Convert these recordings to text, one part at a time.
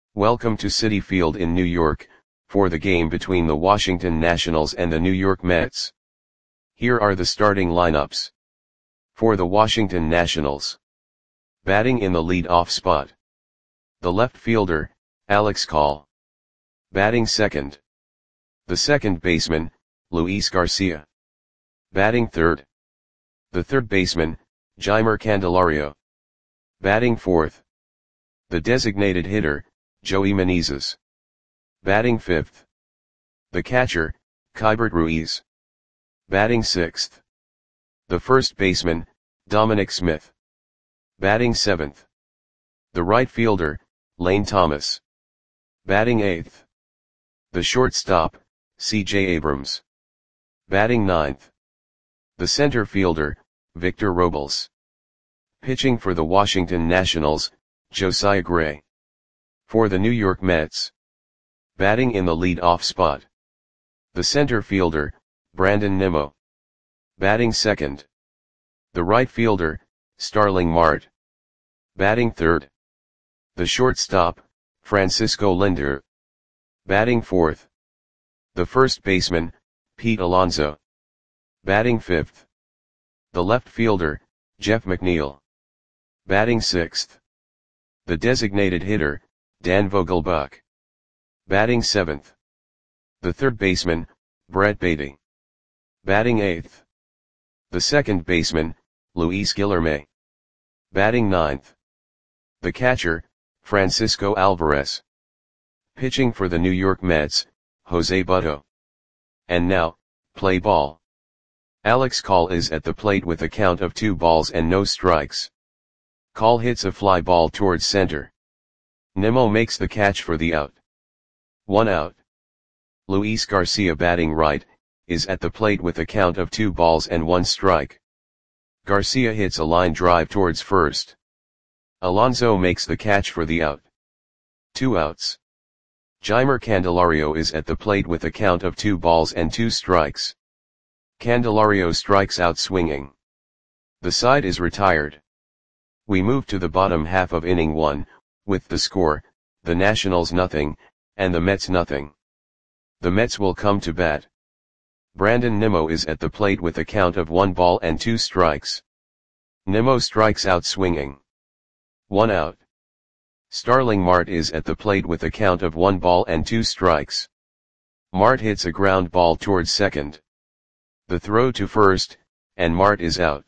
Welcome to Citi Field in New York, for the game between the Washington Nationals and the New York Mets. Here are the starting lineups. For the Washington Nationals. Batting in the lead-off spot. The left fielder, Alex Call. Batting second. The second baseman, Luis Garcia. Batting third. The third baseman, Jeimer Candelario. Batting fourth. The designated hitter, Joey Meneses. Batting fifth. The catcher, Keibert Ruiz. Batting sixth. The first baseman, Dominic Smith. Batting seventh. The right fielder, Lane Thomas. Batting eighth. The shortstop, C.J. Abrams. Batting ninth. The center fielder, Victor Robles. Pitching for the Washington Nationals, Josiah Gray. For the New York Mets. Batting in the lead-off spot. The center fielder, Brandon Nimmo. Batting second. The right fielder, Starling Marte. Batting third. The shortstop, Francisco Lindor. Batting fourth. The first baseman, Pete Alonso. Batting fifth. The left fielder, Jeff McNeil. Batting sixth. The designated hitter, Dan Vogelbach. Batting seventh. The third baseman, Brett Baty. Batting eighth. The second baseman, Luis Guillorme. Batting ninth. The catcher, Francisco Alvarez. Pitching for the New York Mets, Jose Butto. And now, play ball. Alex Call is at the plate with a count of 2 balls and no strikes. Call hits a fly ball towards center. Nimmo makes the catch for the out. 1 out. Luis Garcia, batting right, is at the plate with a count of 2 balls and 1 strike. Garcia hits a line drive towards first. Alonso makes the catch for the out. 2 outs. Jeimer Candelario is at the plate with a count of 2 balls and 2 strikes. Candelario strikes out swinging. The side is retired. We move to the bottom half of inning 1, with the score, the Nationals nothing, and the Mets nothing. The Mets will come to bat. Brandon Nimmo is at the plate with a count of 1 ball and 2 strikes. Nimmo strikes out swinging. 1 out. Starling Marte is at the plate with a count of 1 ball and 2 strikes. Marte hits a ground ball towards second. The throw to first, and Marte is out.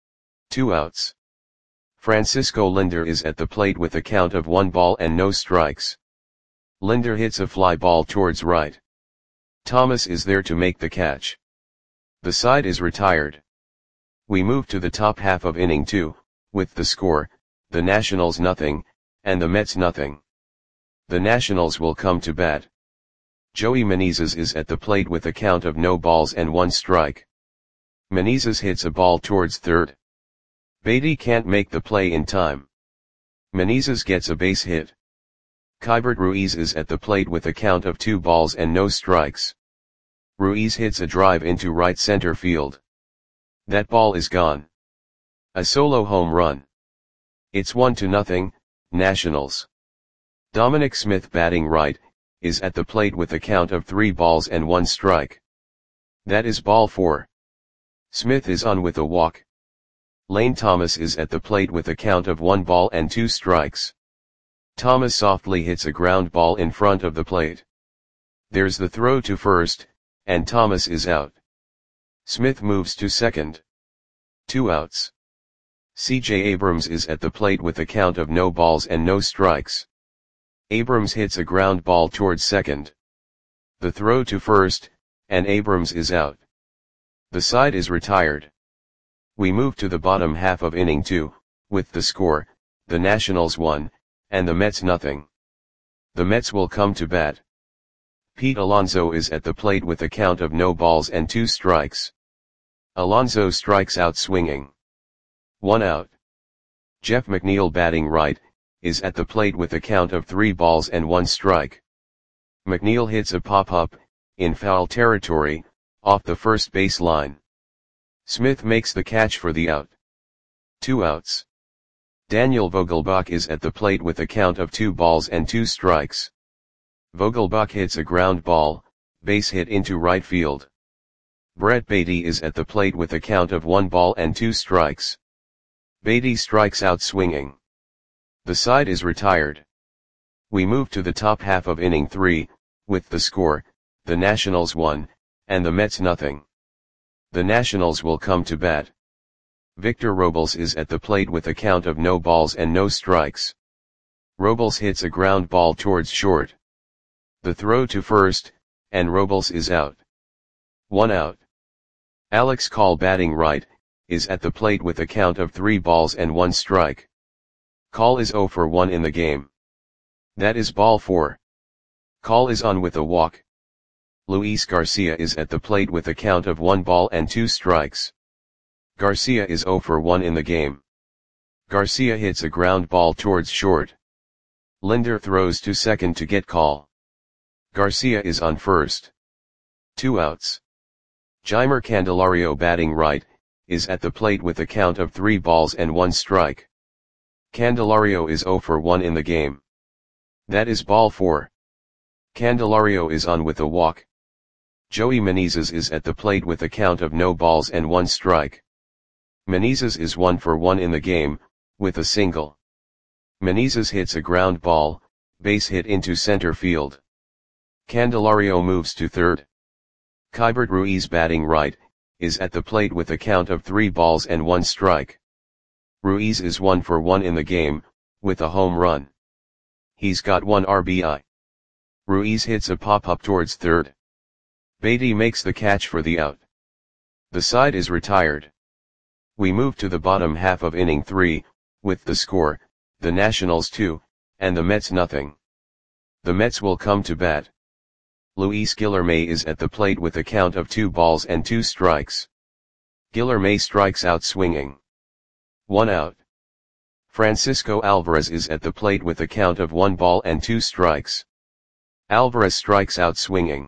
2 outs. Francisco Lindor is at the plate with a count of 1 ball and no strikes. Lindor hits a fly ball towards right. Thomas is there to make the catch. The side is retired. We move to the top half of inning 2, with the score, the Nationals nothing, and the Mets nothing. The Nationals will come to bat. Joey Meneses is at the plate with a count of no balls and 1 strike. Meneses hits a ball towards third. Baty can't make the play in time. Meneses gets a base hit. Keibert Ruiz is at the plate with a count of 2 balls and no strikes. Ruiz hits a drive into right center field. That ball is gone. A solo home run. It's 1-0, Nationals. Dominic Smith, batting right, is at the plate with a count of 3 balls and 1 strike. That is ball 4. Smith is on with a walk. Lane Thomas is at the plate with a count of 1 ball and 2 strikes. Thomas softly hits a ground ball in front of the plate. There's the throw to first, and Thomas is out. Smith moves to second. 2 outs. C.J. Abrams is at the plate with a count of no balls and no strikes. Abrams hits a ground ball towards second. The throw to first, and Abrams is out. The side is retired. We move to the bottom half of inning 2, with the score, the Nationals 1, and the Mets nothing. The Mets will come to bat. Pete Alonso is at the plate with a count of no balls and 2 strikes. Alonso strikes out swinging. 1 out. Jeff McNeil, batting right, is at the plate with a count of 3 balls and 1 strike. McNeil hits a pop-up, in foul territory, off the first base line. Smith makes the catch for the out. 2 outs. Daniel Vogelbach is at the plate with a count of 2 balls and 2 strikes. Vogelbach hits a ground ball, base hit into right field. Brett Baty is at the plate with a count of 1 ball and 2 strikes. Baty strikes out swinging. The side is retired. We move to the top half of inning 3, with the score, the Nationals 1, and the Mets nothing. The Nationals will come to bat. Victor Robles is at the plate with a count of no balls and no strikes. Robles hits a ground ball towards short. The throw to first, and Robles is out. 1 out. Alex Call, batting right, is at the plate with a count of 3 balls and 1 strike. Call is 0 for 1 in the game. That is ball 4. Call is on with a walk. Luis Garcia is at the plate with a count of 1 ball and 2 strikes. Garcia is 0 for 1 in the game. Garcia hits a ground ball towards short. Linder throws to second to get Call. Garcia is on first. 2 outs. Jeimer Candelario, batting right, is at the plate with a count of 3 balls and 1 strike. Candelario is 0 for 1 in the game. That is ball 4. Candelario is on with a walk. Joey Menezes is at the plate with a count of no balls and 1 strike. Menezes is 1 for 1 in the game, with a single. Menezes hits a ground ball, base hit into center field. Candelario moves to third. Keibert Ruiz, batting right, is at the plate with a count of 3 balls and 1 strike. Ruiz is 1 for 1 in the game, with a home run. He's got 1 RBI. Ruiz hits a pop-up towards third. Baty makes the catch for the out. The side is retired. We move to the bottom half of inning 3, with the score, the Nationals 2, and the Mets nothing. The Mets will come to bat. Luis Guillorme is at the plate with a count of 2 balls and 2 strikes. Guillorme strikes out swinging. 1 out. Francisco Alvarez is at the plate with a count of 1 ball and 2 strikes. Alvarez strikes out swinging.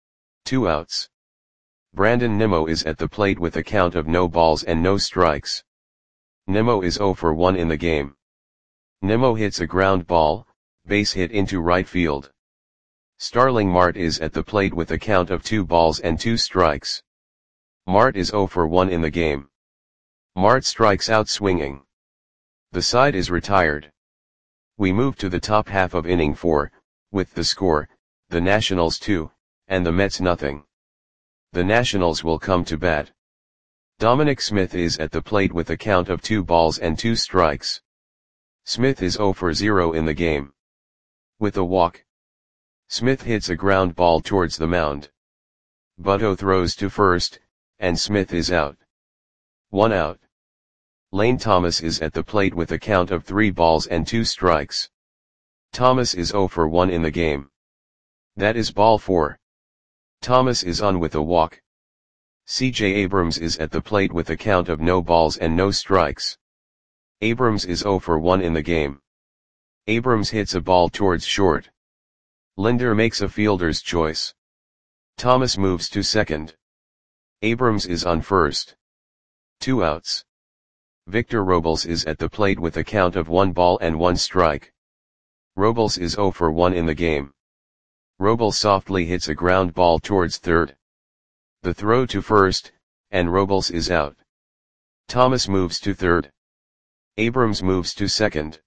2 outs. Brandon Nimmo is at the plate with a count of no balls and no strikes. Nimmo is 0 for 1 in the game. Nimmo hits a ground ball, base hit into right field. Starling Marte is at the plate with a count of 2 balls and 2 strikes. Marte is 0 for 1 in the game. Marte strikes out swinging. The side is retired. We move to the top half of inning 4, with the score, the Nationals 2, and the Mets nothing. The Nationals will come to bat. Dominic Smith is at the plate with a count of 2 balls and 2 strikes. Smith is 0 for 0 in the game. With a walk. Smith hits a ground ball towards the mound. Butto throws to first, and Smith is out. 1 out. Lane Thomas is at the plate with a count of 3 balls and 2 strikes. Thomas is 0 for 1 in the game. That is ball 4. Thomas is on with a walk. C.J. Abrams is at the plate with a count of no balls and no strikes. Abrams is 0 for 1 in the game. Abrams hits a ball towards short. Linder makes a fielder's choice. Thomas moves to second. Abrams is on first. 2 outs. Victor Robles is at the plate with a count of 1 ball and 1 strike. Robles is 0 for 1 in the game. Robles softly hits a ground ball towards third. The throw to first, and Robles is out. Thomas moves to third. Abrams moves to second.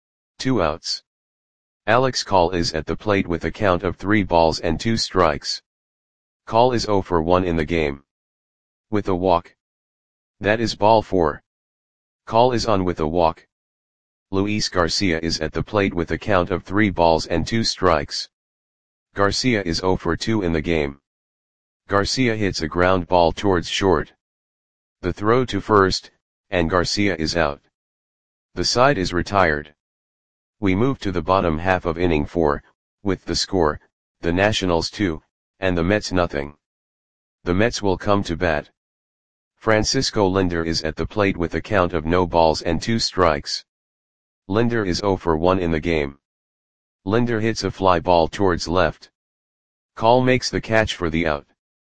2 outs. Alex Call is at the plate with a count of 3 balls and 2 strikes. Call is 0 for 1 in the game. With a walk. That is ball 4. Call is on with a walk. Luis Garcia is at the plate with a count of 3 balls and 2 strikes. Garcia is 0 for 2 in the game. Garcia hits a ground ball towards short. The throw to first, and Garcia is out. The side is retired. We move to the bottom half of inning 4, with the score, the Nationals 2, and the Mets nothing. The Mets will come to bat. Francisco Linder is at the plate with a count of no balls and 2 strikes. Linder is 0 for 1 in the game. Linder hits a fly ball towards left. Call makes the catch for the out.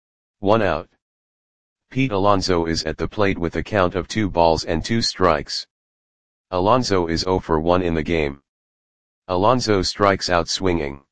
1 out. Pete Alonso is at the plate with a count of 2 balls and 2 strikes. Alonso is 0 for 1 in the game. Alonso strikes out swinging.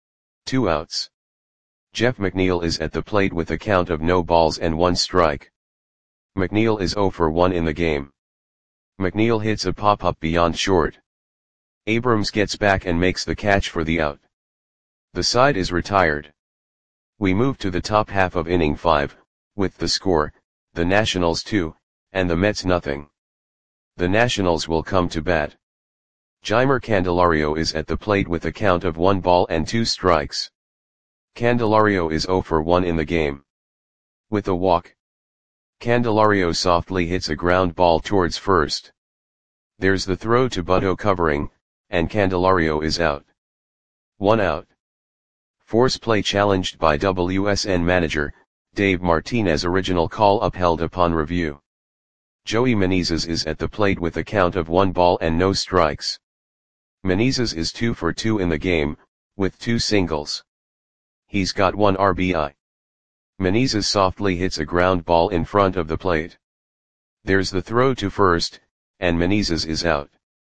2 outs. Jeff McNeil is at the plate with a count of no balls and 1 strike. McNeil is 0 for 1 in the game. McNeil hits a pop-up beyond short. Abrams gets back and makes the catch for the out. The side is retired. We move to the top half of inning 5, with the score, the Nationals 2, and the Mets nothing. The Nationals will come to bat. Jeimer Candelario is at the plate with a count of 1 ball and 2 strikes. Candelario is 0 for 1 in the game. With a walk. Candelario softly hits a ground ball towards first. There's the throw to Butto covering, and Candelario is out. 1 out. Force play challenged by WSN manager, Dave Martinez. Original call upheld upon review. Joey Menezes is at the plate with a count of 1 ball and no strikes. Menezes is 2 for 2 in the game, with 2 singles. He's got 1 RBI. Menezes softly hits a ground ball in front of the plate. There's the throw to first, and Menezes is out.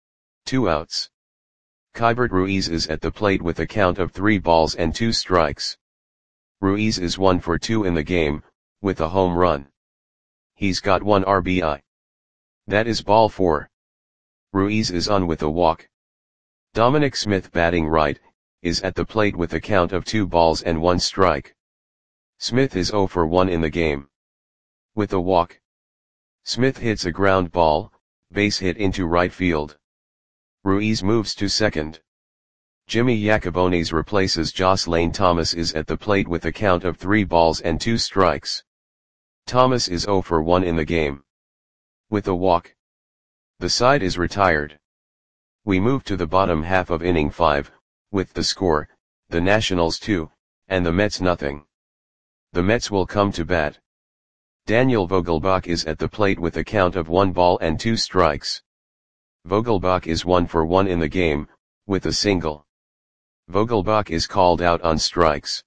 2 outs. Keibert Ruiz is at the plate with a count of 3 balls and 2 strikes. Ruiz is 1 for 2 in the game, with a home run. He's got 1 RBI. That is ball 4. Ruiz is on with a walk. Dominic Smith, batting right, is at the plate with a count of 2 balls and 1 strike. Smith is 0 for 1 in the game. With a walk. Smith hits a ground ball, base hit into right field. Ruiz moves to second. Jimmy Yacobones replaces Jocelyn Thomas. Is at the plate with a count of 3 balls and 2 strikes. Thomas is 0 for 1 in the game. With a walk. The side is retired. We move to the bottom half of inning 5, with the score, the Nationals 2, and the Mets nothing. The Mets will come to bat. Daniel Vogelbach is at the plate with a count of 1 ball and 2 strikes. Vogelbach is 1 for 1 in the game, with a single. Vogelbach is called out on strikes.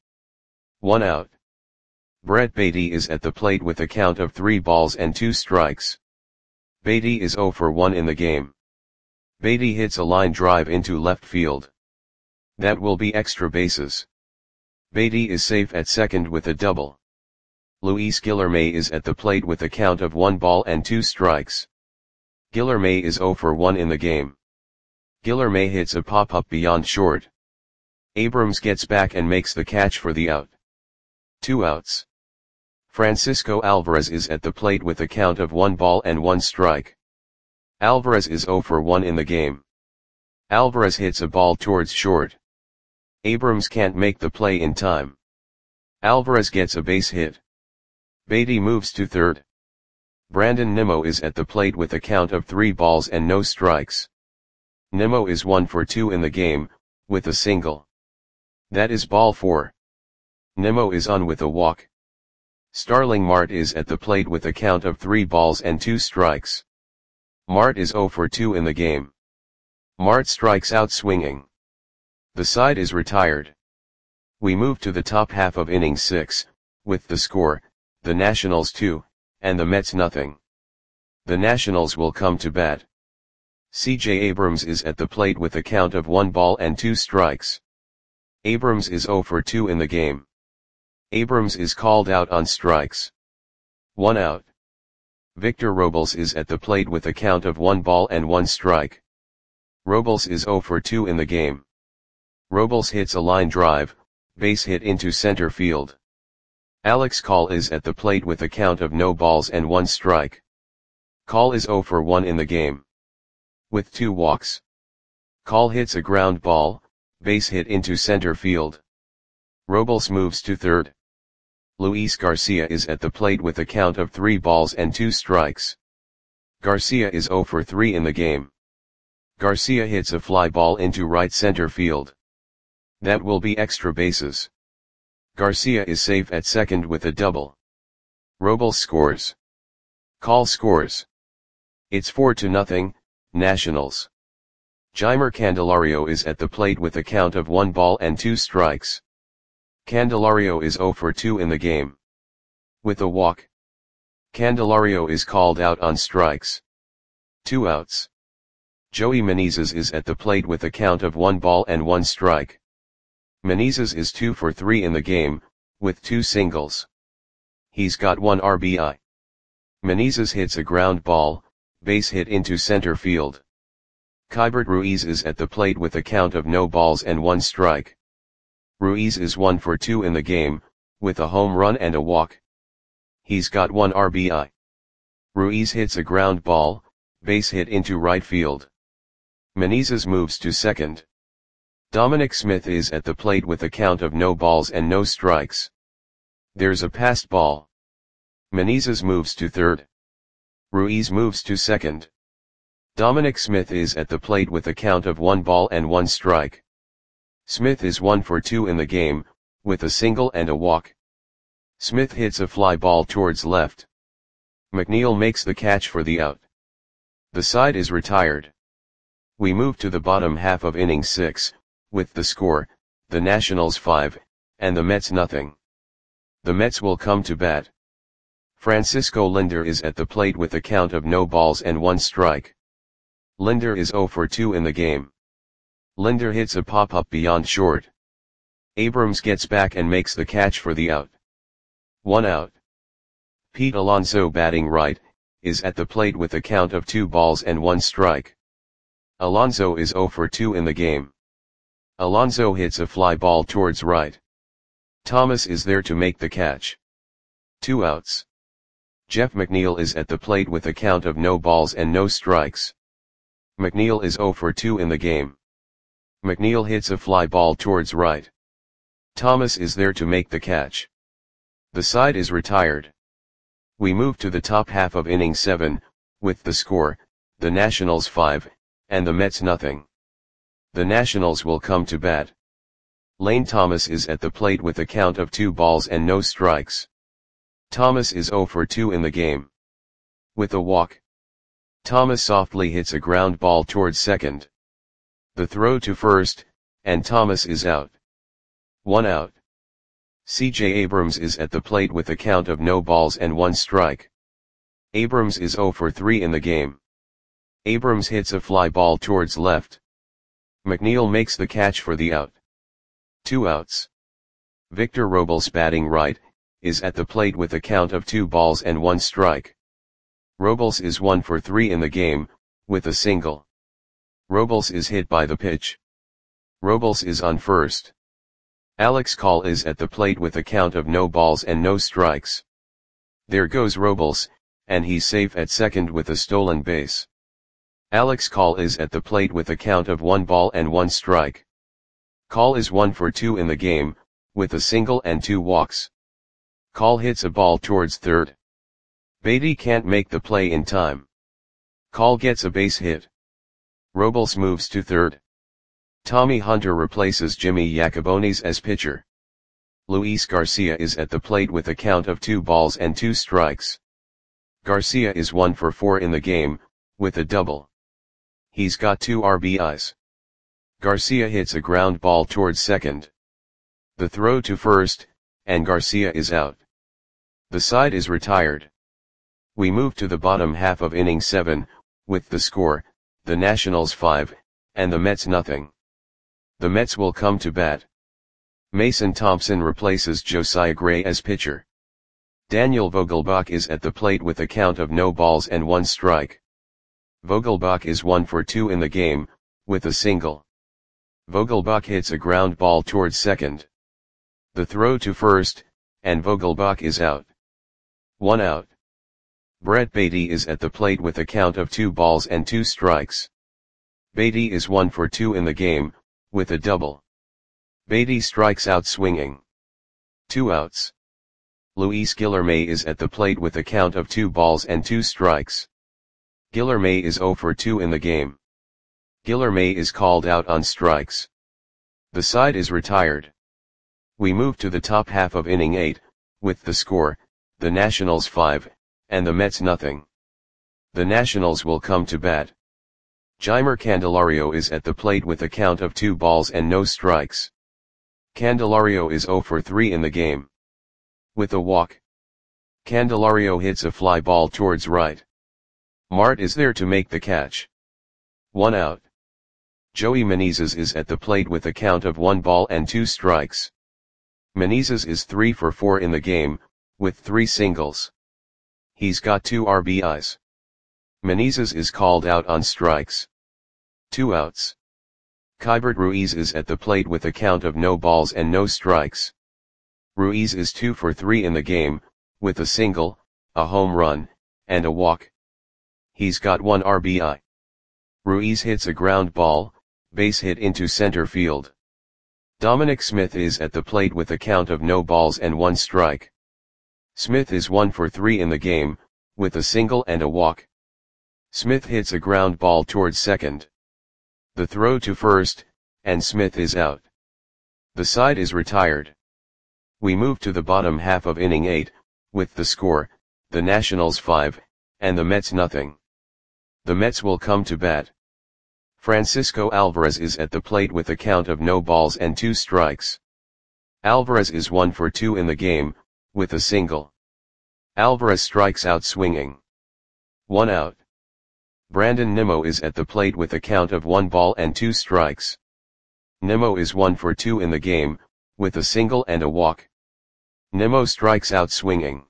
1 out. Brett Baty is at the plate with a count of 3 balls and 2 strikes. Baty is 0 for 1 in the game. Baty hits a line drive into left field. That will be extra bases. Baty is safe at second with a double. Luis Guillorme is at the plate with a count of 1 ball and 2 strikes. Guillorme is 0 for 1 in the game. Guillorme hits a pop-up beyond short. Abrams gets back and makes the catch for the out. 2 outs. Francisco Alvarez is at the plate with a count of 1 ball and 1 strike. Alvarez is 0 for 1 in the game. Alvarez hits a ball towards short. Abrams can't make the play in time. Alvarez gets a base hit. Baty moves to third. Brandon Nimmo is at the plate with a count of 3 balls and no strikes. Nimmo is 1 for 2 in the game, with a single. That is ball 4. Nimmo is on with a walk. Starling Marte is at the plate with a count of 3 balls and 2 strikes. Marte is 0 for 2 in the game. Marte strikes out swinging. The side is retired. We move to the top half of inning 6, with the score, the Nationals 2, and the Mets nothing. The Nationals will come to bat. C.J. Abrams is at the plate with a count of 1 ball and 2 strikes. Abrams is 0 for 2 in the game. Abrams is called out on strikes. 1 out. Victor Robles is at the plate with a count of 1 ball and 1 strike. Robles is 0 for 2 in the game. Robles hits a line drive, base hit into center field. Alex Call is at the plate with a count of no balls and 1 strike. Call is 0 for 1 in the game. With 2 walks. Call hits a ground ball, base hit into center field. Robles moves to third. Luis Garcia is at the plate with a count of 3 balls and 2 strikes. Garcia is 0 for 3 in the game. Garcia hits a fly ball into right center field. That will be extra bases. Garcia is safe at second with a double. Robles scores. Call scores. It's 4-0, Nationals. Jeimer Candelario is at the plate with a count of 1 ball and 2 strikes. Candelario is 0 for 2 in the game. With a walk. Candelario is called out on strikes. 2 outs. Joey Menezes is at the plate with a count of 1 ball and 1 strike. Menezes is 2 for 3 in the game, with 2 singles. He's got 1 RBI. Menezes hits a ground ball, base hit into center field. Keibert Ruiz is at the plate with a count of no balls and 1 strike. Ruiz is 1 for 2 in the game, with a home run and a walk. He's got 1 RBI. Ruiz hits a ground ball, base hit into right field. Menezes moves to second. Dominic Smith is at the plate with a count of no balls and no strikes. There's a passed ball. Menezes moves to third. Ruiz moves to second. Dominic Smith is at the plate with a count of 1 ball and 1 strike. Smith is 1 for 2 in the game, with a single and a walk. Smith hits a fly ball towards left. McNeil makes the catch for the out. The side is retired. We move to the bottom half of inning 6, with the score, the Nationals 5, and the Mets nothing. The Mets will come to bat. Francisco Lindor is at the plate with a count of no balls and 1 strike. Lindor is 0 for 2 in the game. Lindor hits a pop-up beyond short. Abrams gets back and makes the catch for the out. 1 out. Pete Alonso, batting right, is at the plate with a count of 2 balls and 1 strike. Alonso is 0 for 2 in the game. Alonso hits a fly ball towards right. Thomas is there to make the catch. 2 outs. Jeff McNeil is at the plate with a count of no balls and no strikes. McNeil is 0 for 2 in the game. McNeil hits a fly ball towards right. Thomas is there to make the catch. The side is retired. We move to the top half of inning 7, with the score, the Nationals 5, and the Mets nothing. The Nationals will come to bat. Lane Thomas is at the plate with a count of 2 balls and no strikes. Thomas is 0 for 2 in the game. With a walk. Thomas softly hits a ground ball towards second. The throw to first, and Thomas is out. 1 out. C.J. Abrams is at the plate with a count of no balls and 1 strike. Abrams is 0 for 3 in the game. Abrams hits a fly ball towards left. McNeil makes the catch for the out. 2 outs. Victor Robles, batting right, is at the plate with a count of 2 balls and 1 strike. Robles is 1 for 3 in the game, with a single. Robles is hit by the pitch. Robles is on first. Alex Call is at the plate with a count of no balls and no strikes. There goes Robles, and he's safe at second with a stolen base. Alex Call is at the plate with a count of 1 ball and 1 strike. Call is 1 for 2 in the game, with a single and 2 walks. Call hits a ball towards third. Beatty can't make the play in time. Call gets a base hit. Robles moves to third. Tommy Hunter replaces Jimmy Yacobonis as pitcher. Luis Garcia is at the plate with a count of 2 balls and 2 strikes. Garcia is 1 for 4 in the game, with a double. He's got 2 RBIs. Garcia hits a ground ball towards second. The throw to first, and Garcia is out. The side is retired. We move to the bottom half of inning 7, with the score, the Nationals 5, and the Mets nothing. The Mets will come to bat. Mason Thompson replaces Josiah Gray as pitcher. Daniel Vogelbach is at the plate with a count of no balls and 1 strike. Vogelbach is 1 for 2 in the game, with a single. Vogelbach hits a ground ball towards second. The throw to first, and Vogelbach is out. 1 out. Brett Beatty is at the plate with a count of 2 balls and 2 strikes. Beatty is 1 for 2 in the game, with a double. Beatty strikes out swinging. 2 outs. Luis Guillorme is at the plate with a count of 2 balls and 2 strikes. Guillorme is 0 for 2 in the game. Guillorme is called out on strikes. The side is retired. We move to the top half of inning 8, with the score, the Nationals 5, and the Mets nothing. The Nationals will come to bat. Jeimer Candelario is at the plate with a count of 2 balls and no strikes. Candelario is 0 for 3 in the game. With a walk. Candelario hits a fly ball towards right. Mart is there to make the catch. 1 out. Joey Menezes is at the plate with a count of 1 ball and 2 strikes. Menezes is 3 for 4 in the game, with 3 singles. He's got 2 RBIs. Menezes is called out on strikes. 2 outs. Keibert Ruiz is at the plate with a count of no balls and no strikes. Ruiz is 2 for 3 in the game, with a single, a home run, and a walk. He's got 1 RBI. Ruiz hits a ground ball, base hit into center field. Dominic Smith is at the plate with a count of no balls and 1 strike. Smith is 1 for 3 in the game, with a single and a walk. Smith hits a ground ball towards second. The throw to first, and Smith is out. The side is retired. We move to the bottom half of inning 8, with the score, the Nationals 5, and the Mets nothing. The Mets will come to bat. Francisco Alvarez is at the plate with a count of no balls and 2 strikes. Alvarez is 1 for 2 in the game, with a single. Alvarez strikes out swinging. 1 out. Brandon Nimmo is at the plate with a count of 1 ball and 2 strikes. Nimmo is 1 for 2 in the game, with a single and a walk. Nimmo strikes out swinging.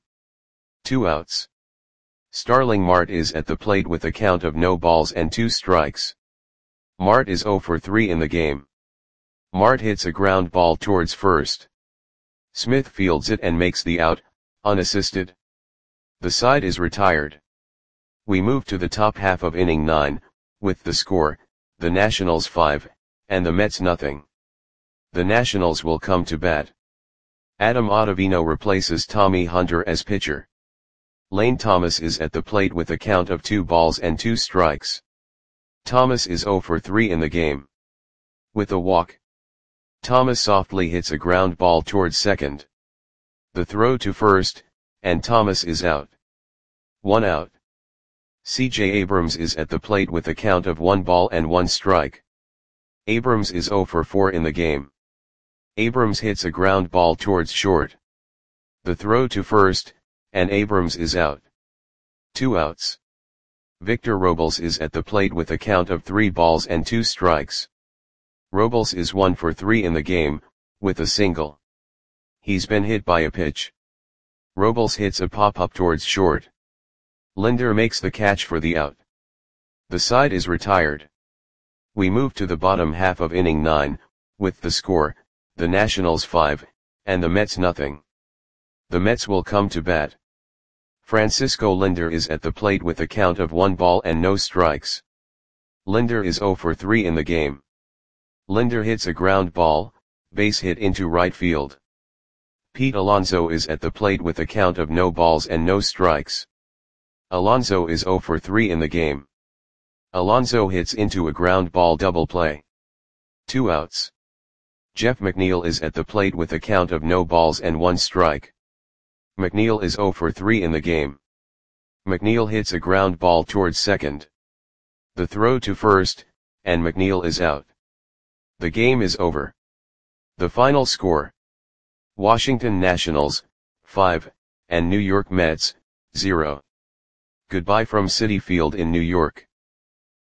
2 outs. Starling Marte is at the plate with a count of no balls and 2 strikes. Marte is 0 for 3 in the game. Marte hits a ground ball towards first. Smith fields it and makes the out, unassisted. The side is retired. We move to the top half of inning 9, with the score, the Nationals 5, and the Mets nothing. The Nationals will come to bat. Adam Ottavino replaces Tommy Hunter as pitcher. Lane Thomas is at the plate with a count of 2 balls and 2 strikes. Thomas is 0 for 3 in the game. With a walk. Thomas softly hits a ground ball towards second. The throw to first, and Thomas is out. 1 out. C.J. Abrams is at the plate with a count of 1 ball and 1 strike. Abrams is 0 for 4 in the game. Abrams hits a ground ball towards short. The throw to first, and Abrams is out. 2 outs. Victor Robles is at the plate with a count of 3 balls and 2 strikes. Robles is 1 for 3 in the game, with a single. He's been hit by a pitch. Robles hits a pop-up towards short. Linder makes the catch for the out. The side is retired. We move to the bottom half of inning 9, with the score, the Nationals 5, and the Mets nothing. The Mets will come to bat. Francisco Linder is at the plate with a count of 1 ball and no strikes. Linder is 0 for 3 in the game. Linder hits a ground ball, base hit into right field. Pete Alonso is at the plate with a count of no balls and no strikes. Alonso is 0 for 3 in the game. Alonso hits into a ground ball double play. 2 outs. Jeff McNeil is at the plate with a count of no balls and 1 strike. McNeil is 0 for 3 in the game. McNeil hits a ground ball towards second. The throw to first, and McNeil is out. The game is over. The final score. Washington Nationals, 5, and New York Mets, 0. Goodbye from Citi Field in New York.